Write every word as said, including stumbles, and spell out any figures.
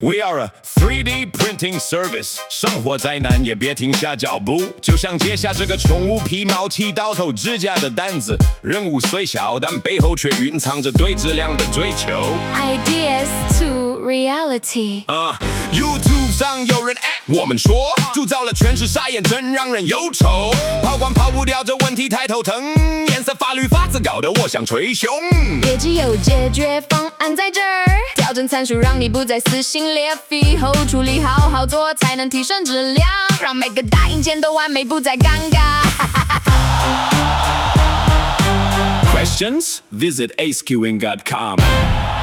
We are a three D printing service， 生活再难也别停下脚步，就像接下这个宠物皮毛剃刀头指甲的担子，任务虽小，但背后却蕴藏着对质量的追求。 Ideas to reality。 啊、uh, ，YouTube 上有人 at 我们说，铸造了全是傻眼，真让人忧愁。跑光跑不掉这问题太头疼，颜色法律法则搞得我想捶胸。 也只有解决方案在这儿，调整参数让你不再撕心裂肺，后处理好好做才能提升质量，让每个大硬件都完美不再尴尬。 Questions? Visit acequing dot com.